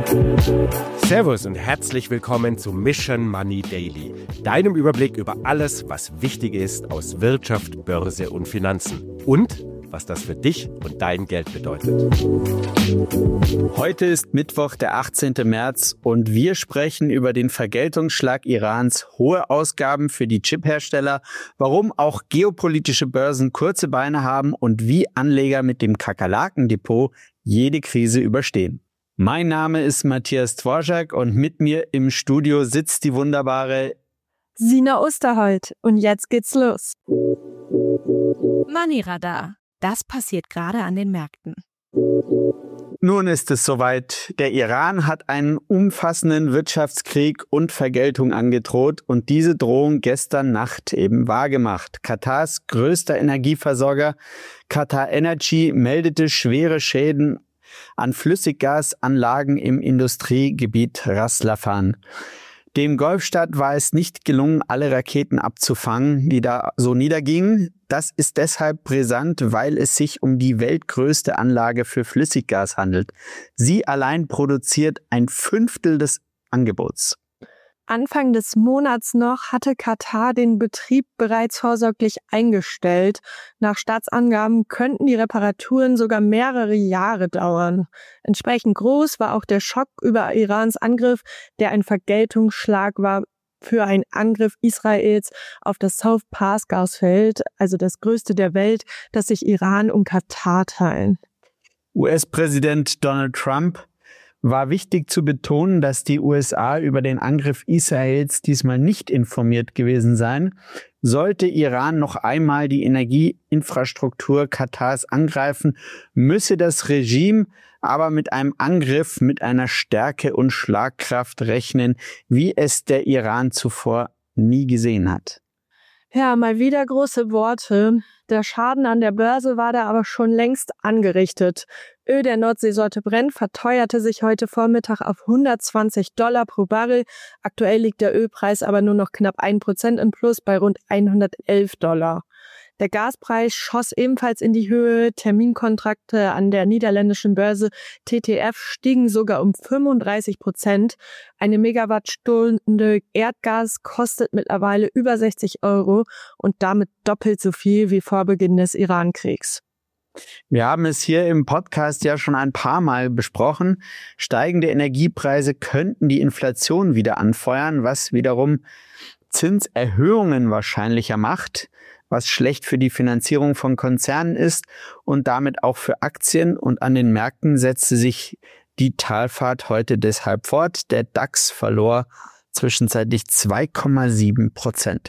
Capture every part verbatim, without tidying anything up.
Servus und herzlich willkommen zu Mission Money Daily, deinem Überblick über alles, was wichtig ist aus Wirtschaft, Börse und Finanzen und was das für dich und dein Geld bedeutet. Heute ist Mittwoch, der achtzehnten März und wir sprechen über den Vergeltungsschlag Irans, hohe Ausgaben für die Chiphersteller, warum auch geopolitische Börsen kurze Beine haben und wie Anleger mit dem Kakerlaken-Depot jede Krise überstehen. Mein Name ist Matthias Dvorak und mit mir im Studio sitzt die wunderbare Sina Osterholt. Und jetzt geht's los. Money Radar. Das passiert gerade an den Märkten. Nun ist es soweit. Der Iran hat einen umfassenden Wirtschaftskrieg und Vergeltung angedroht und diese Drohung gestern Nacht eben wahrgemacht. Katars größter Energieversorger, Qatar Energy, meldete schwere Schäden an Flüssiggasanlagen im Industriegebiet Ras Laffan. Dem Golfstaat war es nicht gelungen, alle Raketen abzufangen, die da so niedergingen. Das ist deshalb brisant, weil es sich um die weltgrößte Anlage für Flüssiggas handelt. Sie allein produziert ein Fünftel des Angebots. Anfang des Monats noch hatte Katar den Betrieb bereits vorsorglich eingestellt. Nach Staatsangaben könnten die Reparaturen sogar mehrere Jahre dauern. Entsprechend groß war auch der Schock über Irans Angriff, der ein Vergeltungsschlag war für einen Angriff Israels auf das South Pass Gasfeld, also das größte der Welt, das sich Iran und Katar teilen. U S-Präsident Donald Trump war wichtig zu betonen, dass die U S A über den Angriff Israels diesmal nicht informiert gewesen seien. Sollte Iran noch einmal die Energieinfrastruktur Katars angreifen, müsse das Regime aber mit einem Angriff mit einer Stärke und Schlagkraft rechnen, wie es der Iran zuvor nie gesehen hat. Ja, mal wieder große Worte. Der Schaden an der Börse war da aber schon längst angerichtet. Öl der Nordseesorte Brent verteuerte sich heute Vormittag auf hundertzwanzig Dollar pro Barrel. Aktuell liegt der Ölpreis aber nur noch knapp ein Prozent im Plus bei rund hundertelf Dollar. Der Gaspreis schoss ebenfalls in die Höhe. Terminkontrakte an der niederländischen Börse T T F stiegen sogar um fünfunddreißig Prozent. Eine Megawattstunde Erdgas kostet mittlerweile über sechzig Euro und damit doppelt so viel wie vor Beginn des Iran-Kriegs. Wir haben es hier im Podcast ja schon ein paar Mal besprochen. Steigende Energiepreise könnten die Inflation wieder anfeuern, was wiederum Zinserhöhungen wahrscheinlicher macht, was schlecht für die Finanzierung von Konzernen ist und damit auch für Aktien. Und an den Märkten setzte sich die Talfahrt heute deshalb fort. Der DAX verlor zwischenzeitlich zwei Komma sieben Prozent.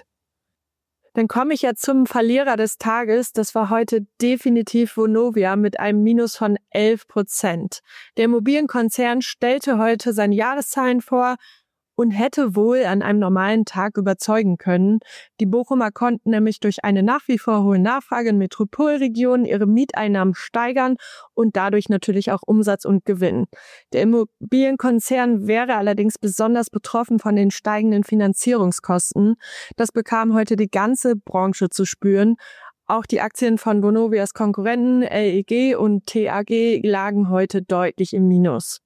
Dann komme ich ja zum Verlierer des Tages. Das war heute definitiv Vonovia mit einem Minus von elf Prozent. Der Immobilienkonzern stellte heute seine Jahreszahlen vor und hätte wohl an einem normalen Tag überzeugen können. Die Bochumer konnten nämlich durch eine nach wie vor hohe Nachfrage in Metropolregionen ihre Mieteinnahmen steigern und dadurch natürlich auch Umsatz und Gewinn. Der Immobilienkonzern wäre allerdings besonders betroffen von den steigenden Finanzierungskosten. Das bekam heute die ganze Branche zu spüren. Auch die Aktien von Vonovias Konkurrenten L E G und T A G lagen heute deutlich im Minus.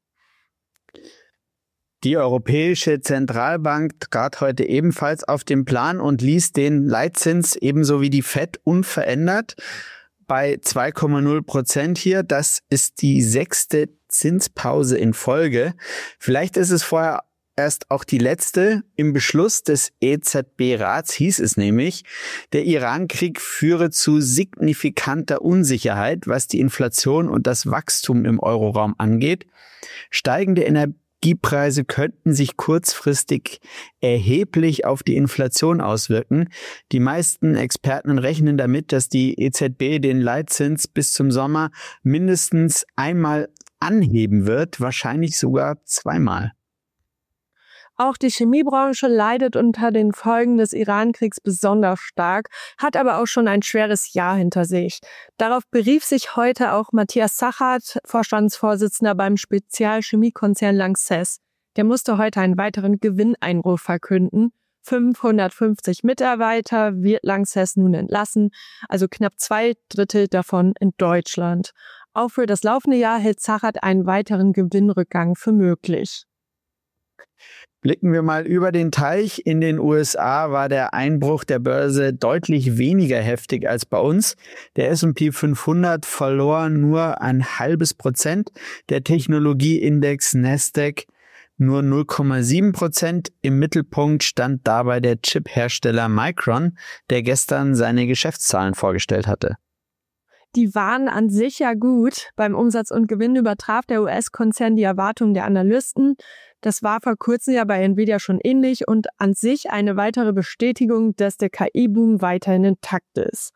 Die Europäische Zentralbank trat heute ebenfalls auf den Plan und ließ den Leitzins ebenso wie die Fed unverändert bei zwei Komma null Prozent hier. Das ist die sechste Zinspause in Folge. Vielleicht ist es vorher erst auch die letzte. Im Beschluss des E Z B-Rats hieß es nämlich, der Iran-Krieg führe zu signifikanter Unsicherheit, was die Inflation und das Wachstum im Euroraum angeht. Steigende Energie Energiepreise könnten sich kurzfristig erheblich auf die Inflation auswirken. Die meisten Experten rechnen damit, dass die E Z B den Leitzins bis zum Sommer mindestens einmal anheben wird, wahrscheinlich sogar zweimal. Auch die Chemiebranche leidet unter den Folgen des Iran-Kriegs besonders stark, hat aber auch schon ein schweres Jahr hinter sich. Darauf berief sich heute auch Matthias Zachert, Vorstandsvorsitzender beim Spezialchemiekonzern Lanxess. Der musste heute einen weiteren Gewinneinbruch verkünden. fünfhundertfünfzig Mitarbeiter wird Lanxess nun entlassen, also knapp zwei Drittel davon in Deutschland. Auch für das laufende Jahr hält Zarat einen weiteren Gewinnrückgang für möglich. Blicken wir mal über den Teich. In den U S A war der Einbruch der Börse deutlich weniger heftig als bei uns. Der S und P fünfhundert verlor nur ein halbes Prozent, der Technologieindex Nasdaq nur null Komma sieben Prozent. Im Mittelpunkt stand dabei der Chip-Hersteller Micron, der gestern seine Geschäftszahlen vorgestellt hatte. Die waren an sich ja gut. Beim Umsatz und Gewinn übertraf der U S-Konzern die Erwartungen der Analysten. Das war vor kurzem ja bei Nvidia schon ähnlich und an sich eine weitere Bestätigung, dass der K I-Boom weiterhin intakt ist.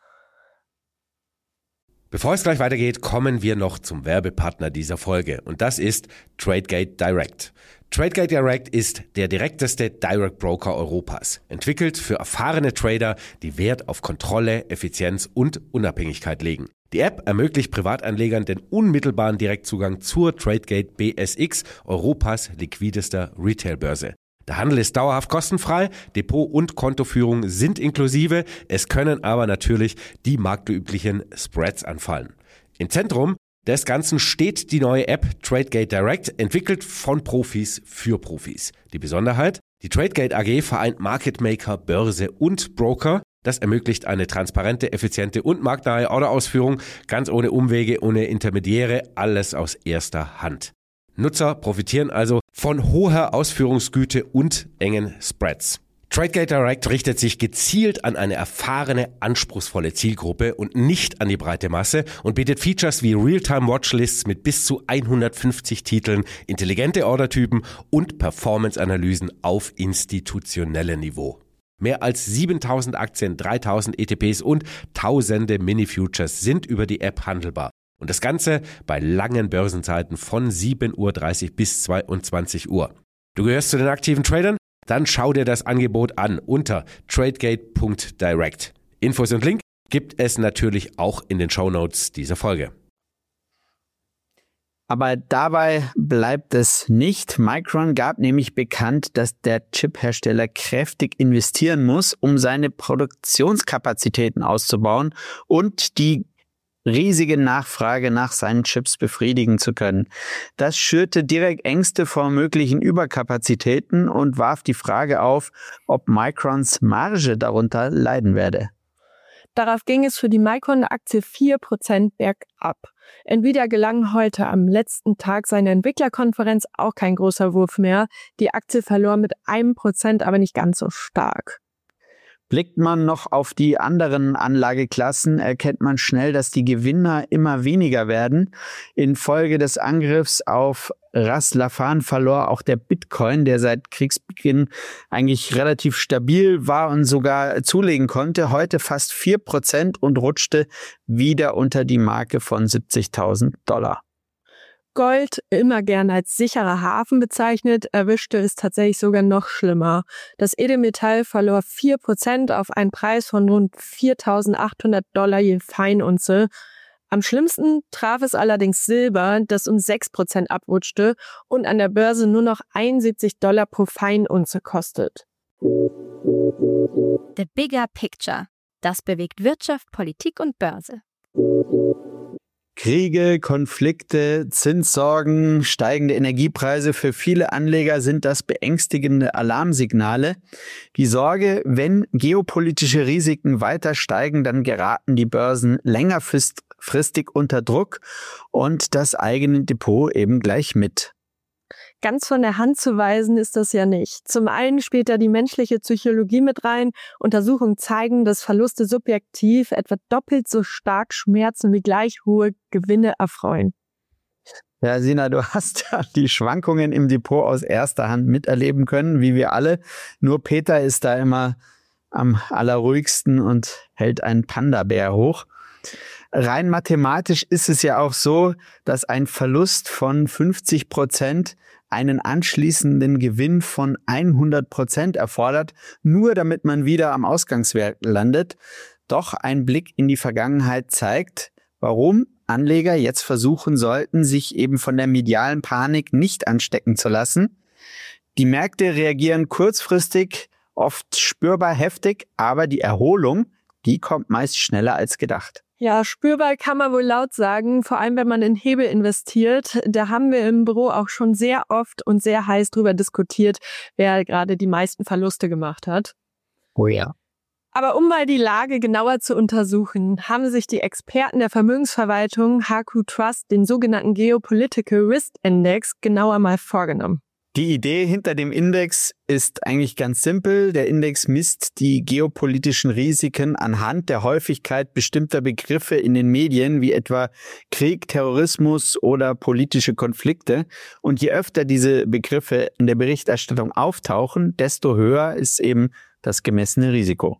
Bevor es gleich weitergeht, kommen wir noch zum Werbepartner dieser Folge und das ist Tradegate Direct. Tradegate Direct ist der direkteste Direct Broker Europas, entwickelt für erfahrene Trader, die Wert auf Kontrolle, Effizienz und Unabhängigkeit legen. Die App ermöglicht Privatanlegern den unmittelbaren Direktzugang zur Tradegate B S X, Europas liquidester Retailbörse. Der Handel ist dauerhaft kostenfrei, Depot- und Kontoführung sind inklusive, es können aber natürlich die marktüblichen Spreads anfallen. Im Zentrum des Ganzen steht die neue App Tradegate Direct, entwickelt von Profis für Profis. Die Besonderheit? Die Tradegate A G vereint Market Maker, Börse und Broker. Das ermöglicht eine transparente, effiziente und marktnahe Orderausführung, ganz ohne Umwege, ohne Intermediäre, alles aus erster Hand. Nutzer profitieren also von hoher Ausführungsgüte und engen Spreads. Tradegate Direct richtet sich gezielt an eine erfahrene, anspruchsvolle Zielgruppe und nicht an die breite Masse und bietet Features wie Realtime-Watchlists mit bis zu hundertfünfzig Titeln, intelligente Ordertypen und Performance-Analysen auf institutionellem Niveau. Mehr als siebentausend Aktien, dreitausend E T Ps und tausende Mini-Futures sind über die App handelbar. Und das Ganze bei langen Börsenzeiten von sieben Uhr dreißig bis zweiundzwanzig Uhr. Du gehörst zu den aktiven Tradern? Dann schau dir das Angebot an unter tradegate punkt direct. Infos und Link gibt es natürlich auch in den Shownotes dieser Folge. Aber dabei bleibt es nicht. Micron gab nämlich bekannt, dass der Chip-Hersteller kräftig investieren muss, um seine Produktionskapazitäten auszubauen und die riesige Nachfrage nach seinen Chips befriedigen zu können. Das schürte direkt Ängste vor möglichen Überkapazitäten und warf die Frage auf, ob Microns Marge darunter leiden werde. Darauf ging es für die Micron-Aktie vier Prozent bergab. Nvidia gelang heute am letzten Tag seiner Entwicklerkonferenz auch kein großer Wurf mehr. Die Aktie verlor mit einem Prozent, aber nicht ganz so stark. Blickt man noch auf die anderen Anlageklassen, erkennt man schnell, dass die Gewinner immer weniger werden. Infolge des Angriffs auf Ras Laffan verlor auch der Bitcoin, der seit Kriegsbeginn eigentlich relativ stabil war und sogar zulegen konnte, heute fast vier Prozent und rutschte wieder unter die Marke von siebzigtausend Dollar. Gold, immer gern als sicherer Hafen bezeichnet, erwischte es tatsächlich sogar noch schlimmer. Das Edelmetall verlor vier Prozent auf einen Preis von rund viertausendachthundert Dollar je Feinunze. Am schlimmsten traf es allerdings Silber, das um sechs Prozent abrutschte und an der Börse nur noch einundsiebzig Dollar pro Feinunze kostet. The Bigger Picture. Das bewegt Wirtschaft, Politik und Börse. Kriege, Konflikte, Zinssorgen, steigende Energiepreise, für viele Anleger sind das beängstigende Alarmsignale. Die Sorge, wenn geopolitische Risiken weiter steigen, dann geraten die Börsen längerfristig unter Druck und das eigene Depot eben gleich mit. Ganz von der Hand zu weisen ist das ja nicht. Zum einen spielt da die menschliche Psychologie mit rein. Untersuchungen zeigen, dass Verluste subjektiv etwa doppelt so stark schmerzen wie gleich hohe Gewinne erfreuen. Ja, Sina, du hast ja die Schwankungen im Depot aus erster Hand miterleben können, wie wir alle. Nur Peter ist da immer am allerruhigsten und hält einen Panda-Bär hoch. Rein mathematisch ist es ja auch so, dass ein Verlust von fünfzig Prozent einen anschließenden Gewinn von hundert Prozent erfordert, nur damit man wieder am Ausgangswert landet. Doch ein Blick in die Vergangenheit zeigt, warum Anleger jetzt versuchen sollten, sich eben von der medialen Panik nicht anstecken zu lassen. Die Märkte reagieren kurzfristig, oft spürbar heftig, aber die Erholung, die kommt meist schneller als gedacht. Ja, spürbar kann man wohl laut sagen, vor allem wenn man in Hebel investiert. Da haben wir im Büro auch schon sehr oft und sehr heiß drüber diskutiert, wer gerade die meisten Verluste gemacht hat. Oh ja. Aber um mal die Lage genauer zu untersuchen, haben sich die Experten der Vermögensverwaltung H Q Trust den sogenannten Geopolitical Risk Index genauer mal vorgenommen. Die Idee hinter dem Index ist eigentlich ganz simpel. Der Index misst die geopolitischen Risiken anhand der Häufigkeit bestimmter Begriffe in den Medien, wie etwa Krieg, Terrorismus oder politische Konflikte. Und je öfter diese Begriffe in der Berichterstattung auftauchen, desto höher ist eben das gemessene Risiko.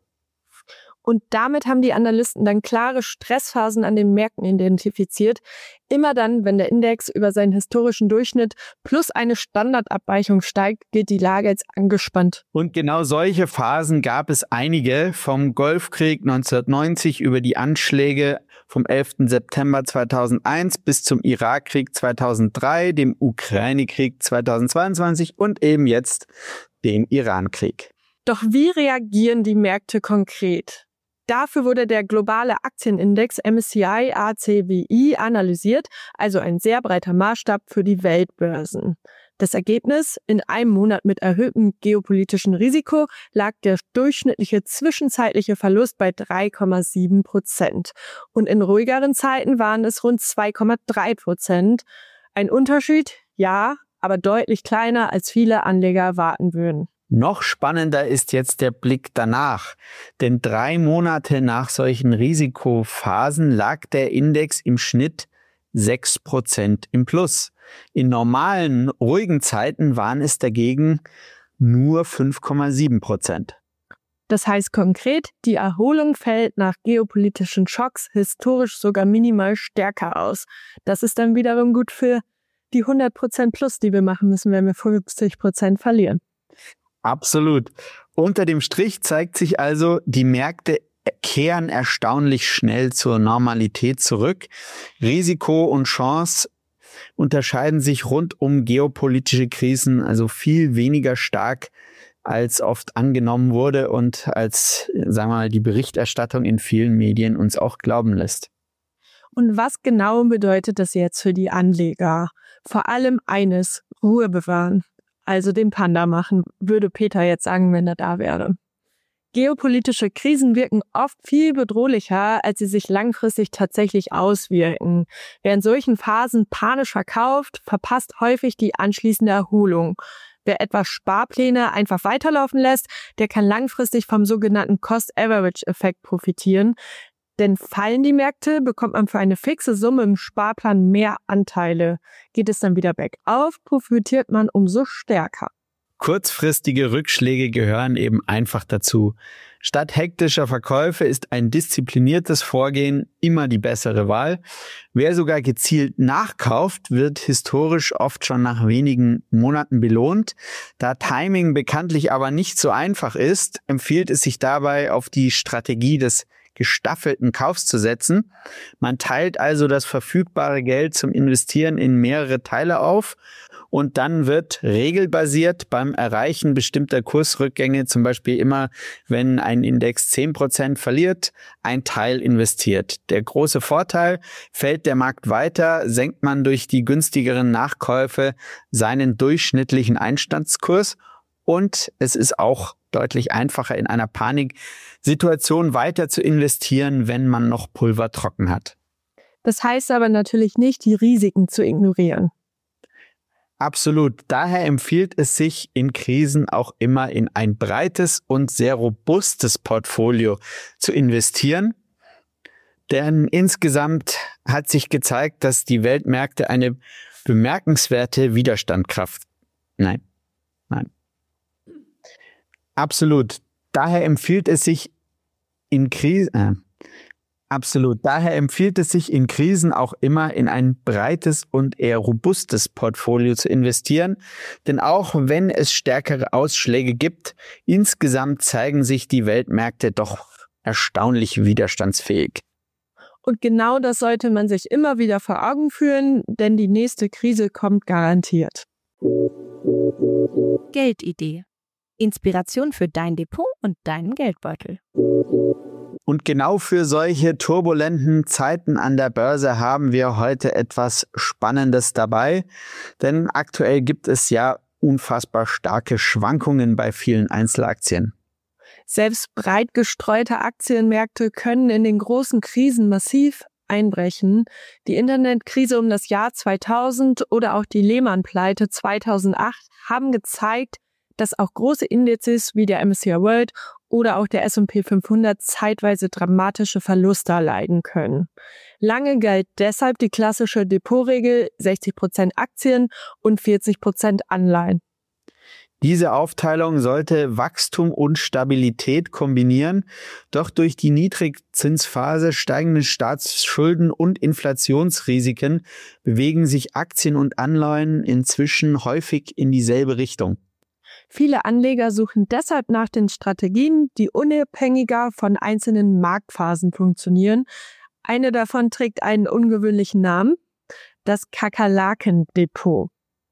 Und damit haben die Analysten dann klare Stressphasen an den Märkten identifiziert. Immer dann, wenn der Index über seinen historischen Durchschnitt plus eine Standardabweichung steigt, gilt die Lage als angespannt. Und genau solche Phasen gab es einige, vom Golfkrieg neunzehnhundertneunzig über die Anschläge vom elften September zweitausendeins bis zum Irakkrieg zweitausenddrei, dem Ukraine-Krieg zweitausendzweiundzwanzig und eben jetzt dem Irankrieg. Doch wie reagieren die Märkte konkret? Dafür wurde der globale Aktienindex M S C I A C W I analysiert, also ein sehr breiter Maßstab für die Weltbörsen. Das Ergebnis: In einem Monat mit erhöhtem geopolitischen Risiko lag der durchschnittliche zwischenzeitliche Verlust bei drei Komma sieben Prozent. Und in ruhigeren Zeiten waren es rund zwei Komma drei Prozent. Ein Unterschied? Ja, aber deutlich kleiner, als viele Anleger erwarten würden. Noch spannender ist jetzt der Blick danach, denn drei Monate nach solchen Risikophasen lag der Index im Schnitt sechs Prozent im Plus. In normalen, ruhigen Zeiten waren es dagegen nur fünf Komma sieben Prozent. Das heißt konkret, die Erholung fällt nach geopolitischen Schocks historisch sogar minimal stärker aus. Das ist dann wiederum gut für die hundert Prozent plus, die wir machen müssen, wenn wir fünfzig Prozent verlieren. Absolut. Unter dem Strich zeigt sich also, die Märkte kehren erstaunlich schnell zur Normalität zurück. Risiko und Chance unterscheiden sich rund um geopolitische Krisen also viel weniger stark, als oft angenommen wurde und als, sagen wir mal, die Berichterstattung in vielen Medien uns auch glauben lässt. Und was genau bedeutet das jetzt für die Anleger? Vor allem eines: Ruhe bewahren. Also den Panda machen, würde Peter jetzt sagen, wenn er da wäre. Geopolitische Krisen wirken oft viel bedrohlicher, als sie sich langfristig tatsächlich auswirken. Wer in solchen Phasen panisch verkauft, verpasst häufig die anschließende Erholung. Wer etwa Sparpläne einfach weiterlaufen lässt, der kann langfristig vom sogenannten Cost-Average-Effekt profitieren. Denn fallen die Märkte, bekommt man für eine fixe Summe im Sparplan mehr Anteile. Geht es dann wieder bergauf, profitiert man umso stärker. Kurzfristige Rückschläge gehören eben einfach dazu. Statt hektischer Verkäufe ist ein diszipliniertes Vorgehen immer die bessere Wahl. Wer sogar gezielt nachkauft, wird historisch oft schon nach wenigen Monaten belohnt. Da Timing bekanntlich aber nicht so einfach ist, empfiehlt es sich dabei auf die Strategie des gestaffelten Kaufs zu setzen. Man teilt also das verfügbare Geld zum Investieren in mehrere Teile auf und dann wird regelbasiert beim Erreichen bestimmter Kursrückgänge, zum Beispiel immer, wenn ein Index zehn Prozent verliert, ein Teil investiert. Der große Vorteil: Fällt der Markt weiter, senkt man durch die günstigeren Nachkäufe seinen durchschnittlichen Einstandskurs. Und es ist auch deutlich einfacher, in einer Paniksituation weiter zu investieren, wenn man noch Pulver trocken hat. Das heißt aber natürlich nicht, die Risiken zu ignorieren. Absolut. Daher empfiehlt es sich in Krisen auch immer in ein breites und sehr robustes Portfolio zu investieren. Denn insgesamt hat sich gezeigt, dass die Weltmärkte eine bemerkenswerte Widerstandskraft. Nein, nein. Absolut. Daher empfiehlt es sich in Krisen, äh, absolut. Daher empfiehlt es sich in Krisen auch immer in ein breites und eher robustes Portfolio zu investieren. Denn auch wenn es stärkere Ausschläge gibt, insgesamt zeigen sich die Weltmärkte doch erstaunlich widerstandsfähig. Und genau das sollte man sich immer wieder vor Augen führen, denn die nächste Krise kommt garantiert. Geldidee. Inspiration für dein Depot und deinen Geldbeutel. Und genau für solche turbulenten Zeiten an der Börse haben wir heute etwas Spannendes dabei, denn aktuell gibt es ja unfassbar starke Schwankungen bei vielen Einzelaktien. Selbst breit gestreute Aktienmärkte können in den großen Krisen massiv einbrechen. Die Internetkrise um das Jahr zweitausend oder auch die Lehman-Pleite zweitausendacht haben gezeigt, dass auch große Indizes wie der M S C I World oder auch der S und P fünfhundert zeitweise dramatische Verluste erleiden können. Lange galt deshalb die klassische Depotregel sechzig Prozent Aktien und vierzig Prozent Anleihen. Diese Aufteilung sollte Wachstum und Stabilität kombinieren, doch durch die Niedrigzinsphase, steigende Staatsschulden und Inflationsrisiken bewegen sich Aktien und Anleihen inzwischen häufig in dieselbe Richtung. Viele Anleger suchen deshalb nach den Strategien, die unabhängiger von einzelnen Marktphasen funktionieren. Eine davon trägt einen ungewöhnlichen Namen, das Kakerlaken-Depot.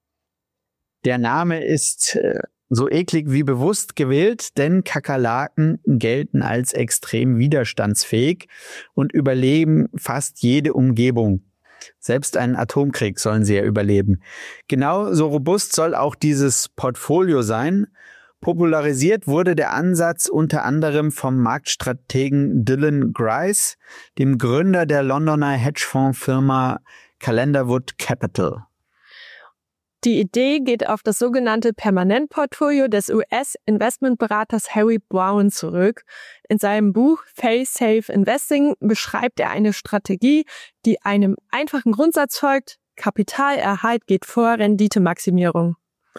Der Name ist äh, so eklig wie bewusst gewählt, denn Kakerlaken gelten als extrem widerstandsfähig und überleben fast jede Umgebung. Selbst einen Atomkrieg sollen sie ja überleben. Genau so robust soll auch dieses Portfolio sein. Popularisiert wurde der Ansatz unter anderem vom Marktstrategen Dylan Grice, dem Gründer der Londoner Hedgefondsfirma Calendarwood Capital. Die Idee geht auf das sogenannte Permanentportfolio des U S-Investmentberaters Harry Browne zurück. In seinem Buch Fail-Safe Investing beschreibt er eine Strategie, die einem einfachen Grundsatz folgt: Kapitalerhalt geht vor Renditemaximierung.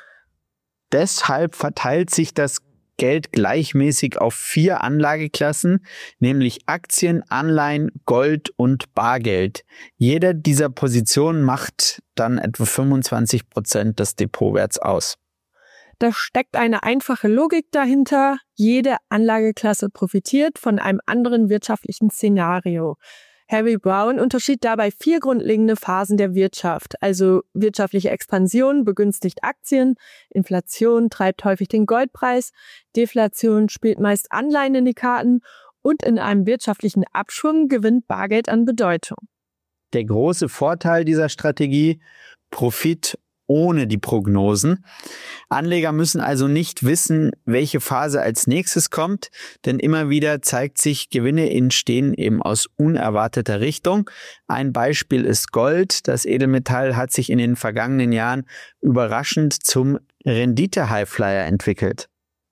Deshalb verteilt sich das Geld gleichmäßig auf vier Anlageklassen, nämlich Aktien, Anleihen, Gold und Bargeld. Jede dieser Positionen macht dann etwa fünfundzwanzig Prozent des Depotwerts aus. Da steckt eine einfache Logik dahinter. Jede Anlageklasse profitiert von einem anderen wirtschaftlichen Szenario. Harry Browne unterschied dabei vier grundlegende Phasen der Wirtschaft, also wirtschaftliche Expansion begünstigt Aktien, Inflation treibt häufig den Goldpreis, Deflation spielt meist Anleihen in die Karten und in einem wirtschaftlichen Abschwung gewinnt Bargeld an Bedeutung. Der große Vorteil dieser Strategie: Profit ohne die Prognosen. Anleger müssen also nicht wissen, welche Phase als nächstes kommt, denn immer wieder zeigt sich, Gewinne entstehen eben aus unerwarteter Richtung. Ein Beispiel ist Gold. Das Edelmetall hat sich in den vergangenen Jahren überraschend zum Rendite-Highflyer entwickelt.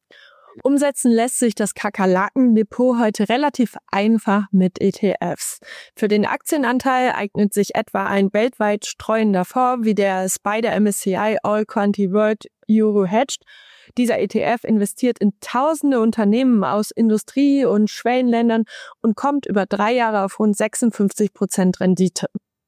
Umsetzen lässt sich das Kakerlaken-Depot heute relativ einfach mit E T Fs. Für den Aktienanteil eignet sich etwa ein weltweit streuender Fonds wie der Spider M S C I All Quantity World Euro Hedged. Dieser E T F investiert in tausende Unternehmen aus Industrie- und Schwellenländern und kommt über drei Jahre auf rund sechsundfünfzig Prozent Rendite.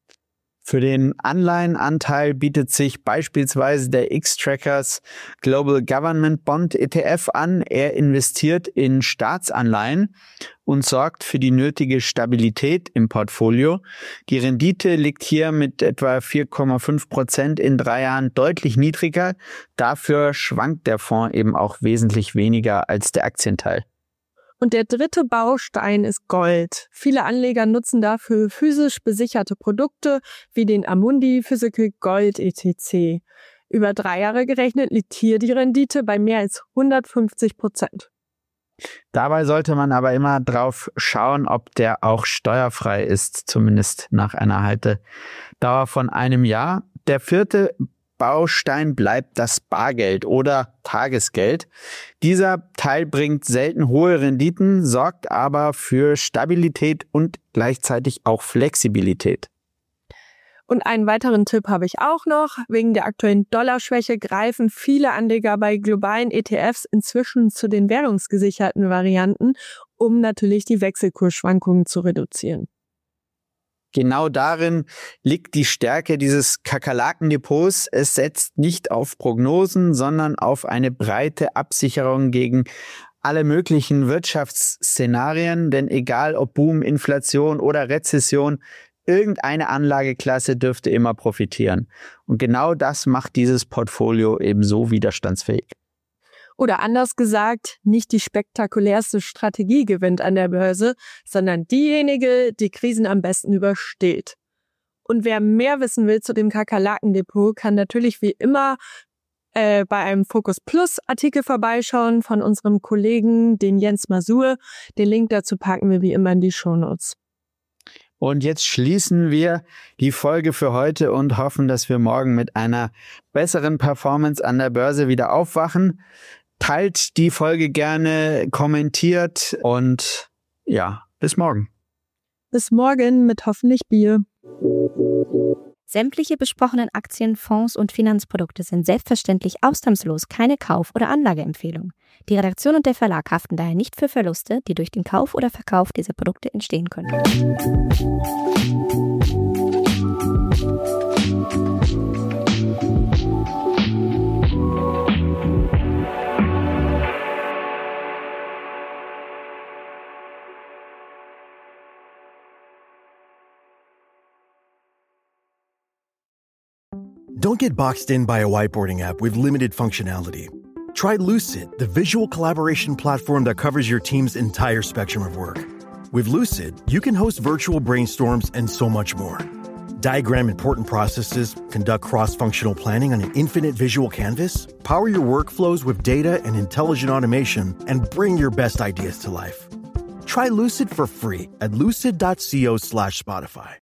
Für den Anleihenanteil bietet sich beispielsweise der X-Trackers Global Government Bond E T F an. Er investiert in Staatsanleihen und sorgt für die nötige Stabilität im Portfolio. Die Rendite liegt hier mit etwa vier Komma fünf Prozent in drei Jahren deutlich niedriger. Dafür schwankt der Fonds eben auch wesentlich weniger als der Aktienteil. Und der dritte Baustein ist Gold. Viele Anleger nutzen dafür physisch besicherte Produkte wie den Amundi Physical Gold E T C. Über drei Jahre gerechnet liegt hier die Rendite bei mehr als hundertfünfzig Prozent. Dabei sollte man aber immer drauf schauen, ob der auch steuerfrei ist, zumindest nach einer Haltedauer von einem Jahr. Der vierte Baustein bleibt das Bargeld oder Tagesgeld. Dieser Teil bringt selten hohe Renditen, sorgt aber für Stabilität und gleichzeitig auch Flexibilität. Und einen weiteren Tipp habe ich auch noch. Wegen der aktuellen Dollarschwäche greifen viele Anleger bei globalen E T Fs inzwischen zu den währungsgesicherten Varianten, um natürlich die Wechselkursschwankungen zu reduzieren. Genau darin liegt die Stärke dieses Kakerlaken-Depots. Es setzt nicht auf Prognosen, sondern auf eine breite Absicherung gegen alle möglichen Wirtschaftsszenarien. Denn egal ob Boom, Inflation oder Rezession, irgendeine Anlageklasse dürfte immer profitieren. Und genau das macht dieses Portfolio eben so widerstandsfähig. Oder anders gesagt, nicht die spektakulärste Strategie gewinnt an der Börse, sondern diejenige, die Krisen am besten übersteht. Und wer mehr wissen will zu dem Kakerlaken-Depot, kann natürlich wie immer äh, bei einem Focus Plus Artikel vorbeischauen von unserem Kollegen, den Jens Masur. Den Link dazu packen wir wie immer in die Shownotes. Und jetzt schließen wir die Folge für heute und hoffen, dass wir morgen mit einer besseren Performance an der Börse wieder aufwachen. Teilt die Folge gerne, kommentiert und ja, bis morgen. Bis morgen mit hoffentlich Bier. Sämtliche besprochenen Aktien, Fonds und Finanzprodukte sind selbstverständlich ausnahmslos keine Kauf- oder Anlageempfehlung. Die Redaktion und der Verlag haften daher nicht für Verluste, die durch den Kauf oder Verkauf dieser Produkte entstehen können. Don't get boxed in by a whiteboarding app with limited functionality. Try Lucid, the visual collaboration platform that covers your team's entire spectrum of work. With Lucid, you can host virtual brainstorms and so much more. Diagram important processes, conduct cross-functional planning on an infinite visual canvas, power your workflows with data and intelligent automation, and bring your best ideas to life. Try Lucid for free at lucid dot co slash Spotify.